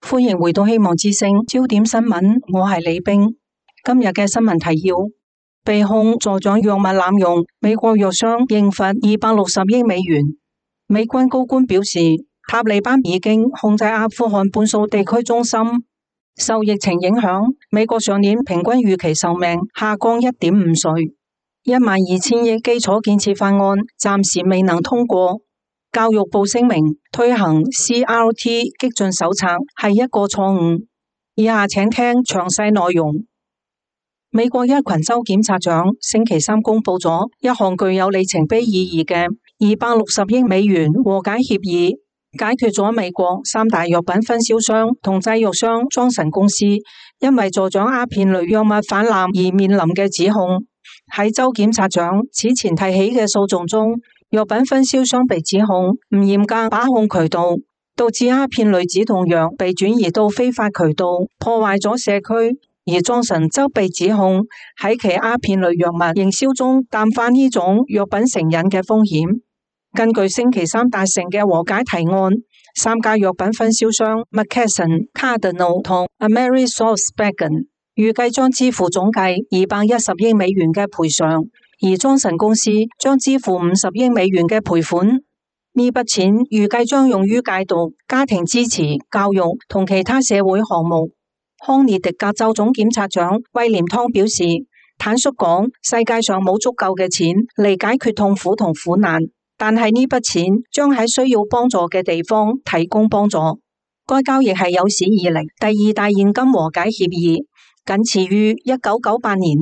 歡迎回到希望之聲焦點新聞，我係李冰。今日嘅新聞提要：被控助長藥物濫用，美國藥商應罰260億美元。美軍高官表示，塔利班已經控制阿富汗半數地區中心。受疫情影響，美國上年平均預期壽命下降1.5歲。12000億基礎建設法案暫時未能通過。教育部聲明，推行 CRT 激進手冊係一個錯誤。以下請聽詳細內容。美國一群州檢察長星期三公布咗一項具有里程碑意義嘅260億美元和解協議，解決咗美國3大藥品分銷商同製藥商莊臣公司因為助長鴉片類藥物氾濫而面臨嘅指控。喺州檢察長此前提起嘅訴訟中，藥品分銷商被指控唔嚴格把控渠道，導致鴉片類止痛藥被轉移到非法渠道，破壞咗社區。而莊臣則被指控喺其鴉片類藥物營銷中淡化呢種藥品成癮嘅風險。根據星期三達成嘅和解提案，3家藥品分銷商 McKesson、Cardinal 同 AmerisourceBergen 預計將支付總計210億美元嘅賠償，而莊臣公司將支付50億美元嘅賠款。呢筆錢預計將用於戒毒、家庭支持、教育同其他社會項目。康涅狄格州總檢察長威廉湯表示，坦率講，世界上冇足夠嘅錢嚟解決痛苦同苦難，但係呢筆錢將喺需要幫助嘅地方提供幫助。該交易係有史以嚟第2大現金和解協議，僅次於1998年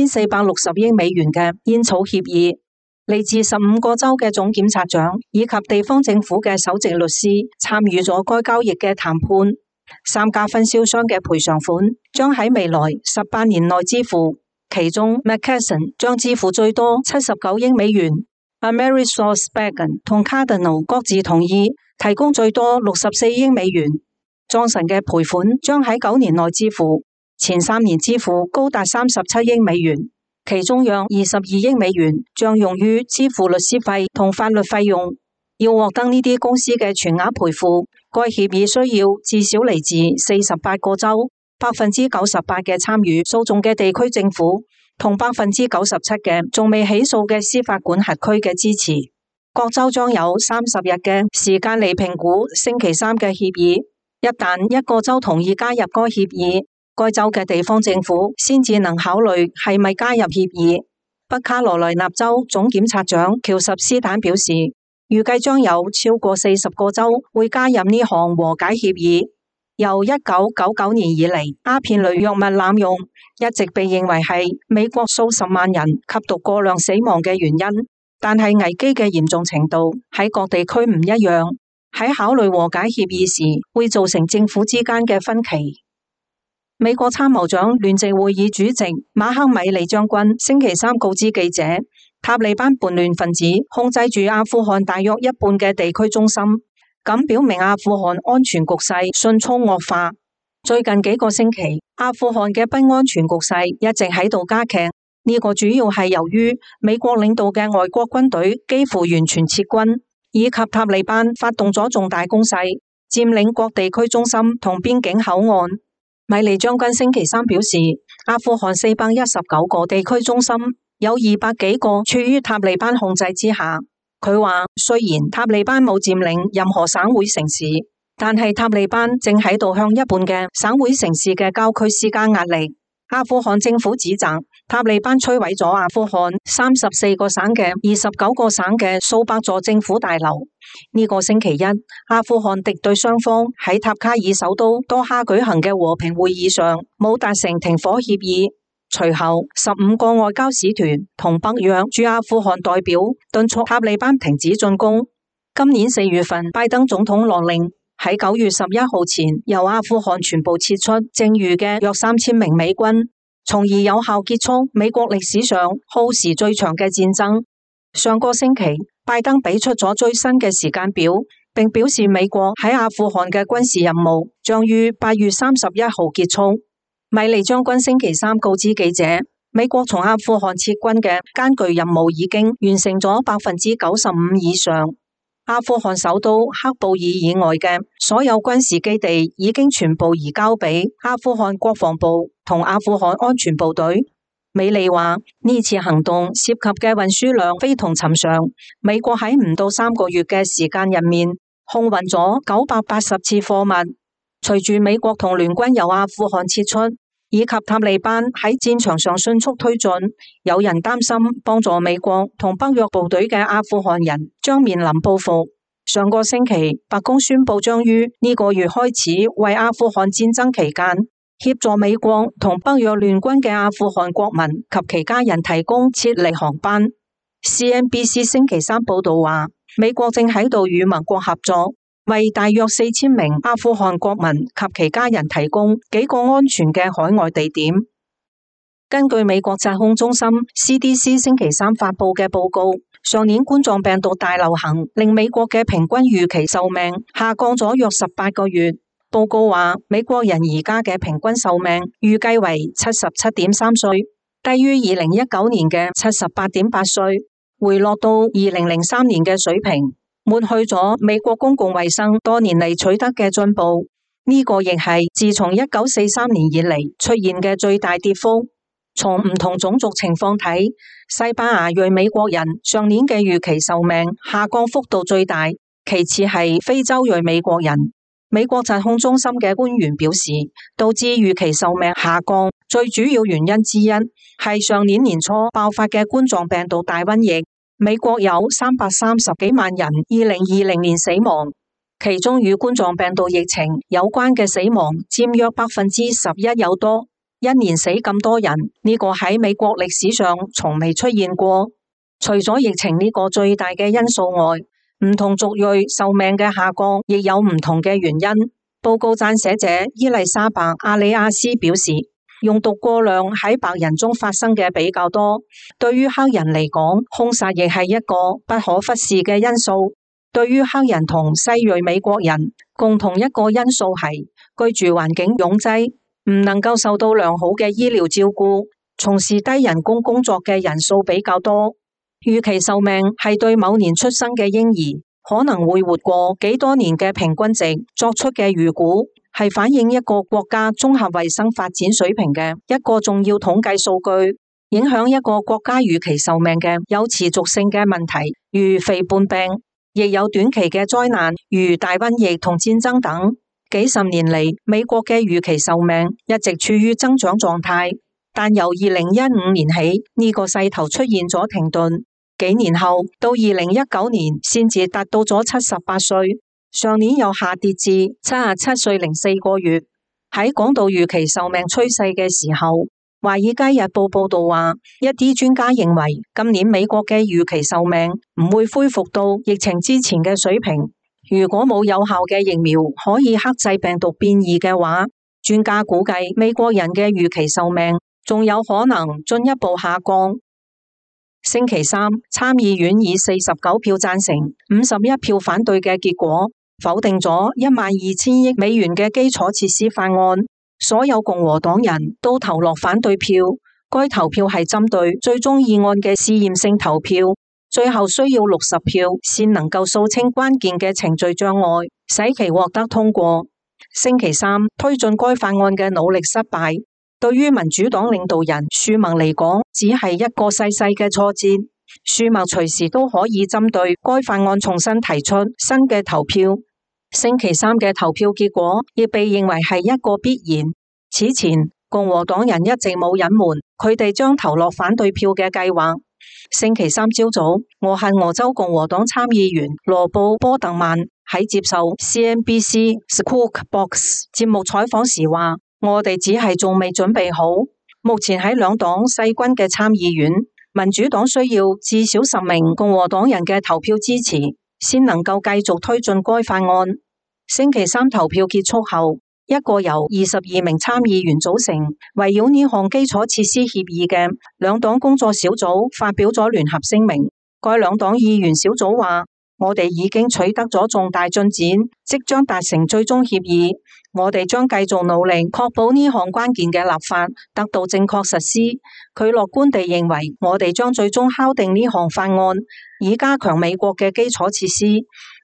2460億美元嘅煙草協議。嚟自15個州嘅總檢察長以及地方政府嘅首席律師參與咗該交易嘅談判。3家分銷商嘅賠償款將喺未來18年內支付，其中 McKesson 將支付最多79億美元，AmerisourceBergen 同 Cardinal 各自同意提供最多64億美元。莊臣嘅賠款將喺9年內支付，前3年支付高達37億美元，其中約22億美元將用於支付律師費同法律費用。要獲得呢啲公司嘅全額賠付，該協議需要至少嚟自48個州、98%嘅參與訴訟嘅地區政府同97%嘅仲未起訴嘅司法管轄區嘅支持。各州將有30日嘅時間嚟評估星期三嘅協議。一旦一個州同意加入該協議，該州嘅地方政府先至能考慮係咪加入協議。北卡羅來納州總檢察長喬什斯坦表示，預計將有超過40個州會加入呢項和解協議。由1999年以嚟，鴉片類藥物濫用一直被認為係美國數十萬人吸毒過量死亡嘅原因，但係危機嘅嚴重程度喺各地區唔一樣，喺考慮和解協議時會造成政府之間嘅分歧。美國參謀長聯席會議主席馬克米利將軍星期三告知記者，塔利班叛亂分子控制住阿富汗大約一半嘅地區中心，咁表明阿富汗安全局勢迅速惡化。最近幾個星期，阿富汗嘅不安全局勢一直喺度加劇，呢個主要係由於美國領導嘅外國軍隊幾乎完全撤軍，以及塔利班發動咗重大攻勢，佔領各地區中心同邊境口岸。米利將軍星期三表示，阿富汗419個地區中心有200幾個處於塔利班控制之下。佢話，雖然塔利班冇佔領任何省會城市，但係塔利班正喺度向一半嘅省會城市嘅郊區施加壓力。阿富汗政府指責塔利班摧毀咗阿富汗34個省嘅29個省嘅數百座政府大樓。呢個星期一，阿富汗敵對雙方喺塔卡爾首都多哈舉行嘅和平會議上冇達成停火協議。隨後15個外交使團同北約駐阿富汗代表敦促塔利班停止進攻。今年4月份，拜登總統落令喺9月11號前由阿富汗全部撤出剩餘嘅約3000名美軍，從而有效結束美國歷史上耗時最長嘅戰爭。上個星期，拜登俾出咗最新嘅時間表，並表示美國喺阿富汗嘅軍事任務將於8月31號結束。米利將軍星期三告知記者，美國從阿富汗撤軍嘅艱巨任務已經完成咗95%以上。 阿富汗首都喀布爾以外嘅所有軍事基地已經全部移交俾阿富汗國防部同阿富汗安全部隊。美利話呢次行動涉及嘅運輸量非同尋常，美國喺唔到3個月嘅時間入面空運咗980次貨物。隨住美國同聯軍由阿富汗撤出，以及塔利班喺戰場上迅速推進，有人擔心幫助美國同北約部隊嘅阿富汗人將面臨報復。上個星期，白宮宣布將於呢個月開始為阿富汗戰爭期間協助美國同北約聯軍嘅阿富汗國民及其家人提供撤離航班。CNBC 星期三報道話，美國正喺度與盟國合作，為大約4000名阿富汗國民及其家人提供幾個安全嘅海外地點。根據美國疾控中心 CDC 星期三發佈嘅報告，上年冠狀病毒大流行令美國嘅平均預期壽命下降咗約18個月。報告話，美國人而家嘅平均壽命預計為77.3歲，低於2019年嘅78.8歲，回落到2003年嘅水平，抹去咗美國公共衛生多年嚟取得嘅進步。呢個亦係自從1943年以嚟出現嘅最大跌幅。從唔同種族情況睇，西班牙裔美國人上年嘅預期壽命下降幅度最大，其次係非洲裔美國人。美國疾控中心嘅官員表示，導致預期壽命下降最主要原因之一係上年年初爆發嘅冠狀病毒大瘟疫。美國有330幾萬人2020年死亡，其中與冠狀病毒疫情有關嘅死亡佔約11%有多。一年死咁多人，呢個喺美國歷史上從未出現過。除咗疫情呢個最大嘅因素外，唔同族裔壽命嘅下降亦有唔同嘅原因。報告撰寫者伊麗莎白·阿里亞斯表示，用毒過量喺白人中發生嘅比較多。對於黑人嚟講，兇殺亦係一個不可忽視嘅因素。對於黑人同西裔美國人，共同一個因素係居住環境擁擠，唔能夠受到良好嘅醫療照顧，從事低人工工作嘅人數比較多。預期壽命係對某年出生嘅嬰兒可能會活過幾多年嘅平均值作出嘅預估，係反映一個國家綜合衛生發展水平嘅一個重要統計數據。影響一個國家預期壽命嘅有持續性嘅問題，如肥胖病，亦有短期嘅災難，如大瘟疫同戰爭等。幾十年嚟，美國嘅預期壽命一直處於增長狀態，但由2015年起，呢個勢頭出現咗停頓。幾年後到2019年先至達到咗78歲，上年又下跌至77歲零4個月。喺講到預期壽命趨勢嘅時候，華爾街日報報道話，一啲專家認為今年美國嘅預期壽命唔會恢復到疫情之前嘅水平。如果冇有效嘅疫苗可以克制病毒變異嘅話，專家估計美國人嘅預期壽命仲有可能進一步下降。星期三，參議院以49票贊成、51票反對嘅結果，否定咗12000億美元嘅基礎設施法案。所有共和黨人都投落反對票。該投票係針對最終議案嘅試驗性投票，最後需要60票先能夠掃清關鍵嘅程序障礙，使其獲得通過。星期三，推進該法案嘅努力失敗，對於民主黨領導人舒默嚟講，只係一個細細嘅挫折。舒默隨時都可以針對該法案重新提出新嘅投票。星期三嘅投票結果亦被認為係一個必然。此前，共和黨人一直冇隱瞞佢哋將投落反對票嘅計劃。星期三朝早，俄亥俄州共和黨參議員羅布·波特曼喺接受 CNBC Squawk Box 節目採訪時話：我哋只係仲未準備好。目前喺兩黨勢均嘅參議院，民主黨需要至少10名共和黨人嘅投票支持，先能夠繼續推進該法案。星期三投票結束後，一個由22名參議員組成、圍繞呢項基礎設施協議嘅兩黨工作小組發表咗聯合聲明。該兩黨議員小組話：我哋已經取得咗重大進展，即將達成最終協議。我哋將繼續努力，確保呢項關鍵嘅立法得到正確實施。佢樂觀地認為，我哋將最終敲定呢項法案，以加強美國嘅基礎設施。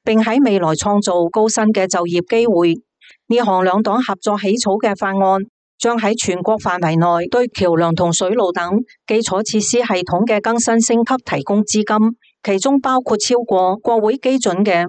並喺未來創造高薪嘅就業機會。呢項兩黨合作起草嘅法案，將喺全國範圍內對橋樑同水路等基礎設施系統嘅更新升級提供資金，其中包括超過國會基準嘅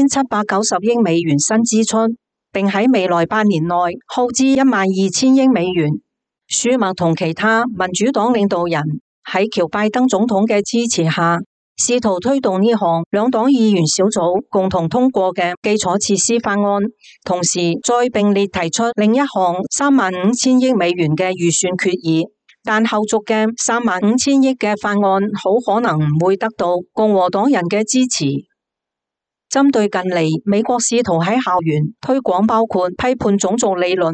5790億美元新支出，並喺未來8年內耗資12000億美元。舒默同其他民主黨領導人喺喬拜登總統嘅支持下，試圖推動呢項兩黨議員小組共同通過嘅基礎設施法案，同時再並列提出另一項35000億美元嘅預算決議，但後續嘅35000億嘅法案好可能唔會得到共和黨人嘅支持。針對近嚟美國試圖喺校園推廣包括批判種族理論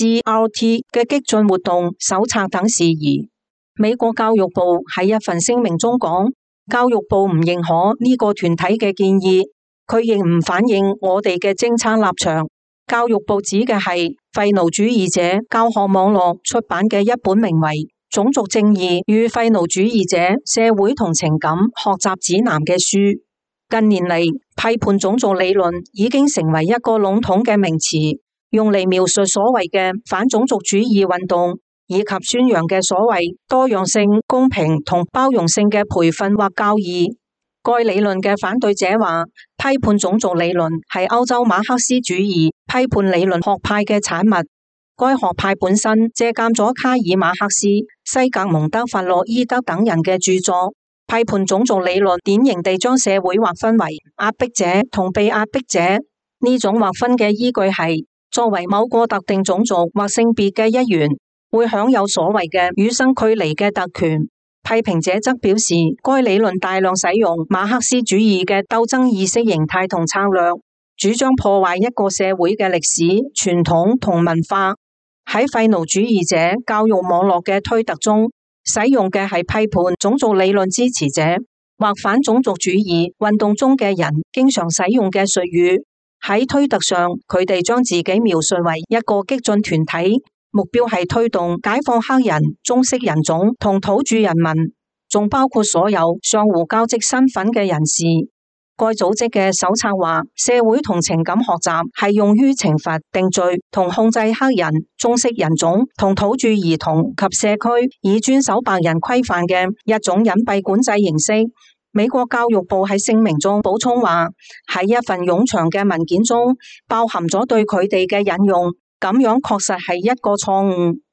CRT 嘅激進活動手冊等事宜，美國教育部喺一份聲明中講，教育部唔認可呢個團體嘅建議，佢亦唔反映我哋嘅政策立場。教育部指嘅係廢奴主義者教學網絡出版嘅一本名為《種族正義與廢奴主義者社會同情感學習指南》嘅書。近年嚟，批判種族理論已經成為一個籠統嘅名詞，用嚟描述所謂嘅反種族主義運動，以及宣揚嘅所謂多樣性、公平同包容性嘅培訓或教義。該理論嘅反對者話，批判種族理論係歐洲馬克思主義批判理論學派嘅產物。該學派本身借鑒咗卡爾馬克思、西格蒙德弗洛伊德等人嘅著作。批判種族理論典型地將社會劃分為壓迫者同被壓迫者。呢種劃分嘅依據係，作為某個特定種族或性別嘅一員，會享有所謂嘅與生俱嚟嘅特權。批評者則表示，該理論大量使用馬克思主義嘅鬥爭意識形態同策略，主張破壞一個社會嘅歷史、傳統同文化。喺廢奴主義者教育網絡嘅推特中，使用嘅係批判種族理論支持者或反種族主義運動中嘅人經常使用嘅術語。喺推特上，佢哋將自己描述為一個激進團體，目標係推動解放黑人、棕色人種同土著人民，仲包括所有相互交織身份嘅人士。該組織嘅手冊話，社會同情感學習係用於懲罰、定罪同控制黑人、棕色人種同土著兒童及社區以遵守白人規範嘅一種隱蔽管制形式。美國教育部喺聲明中補充話，喺一份冗長嘅文件中包含咗對佢哋嘅引用，咁樣確實係一個錯誤。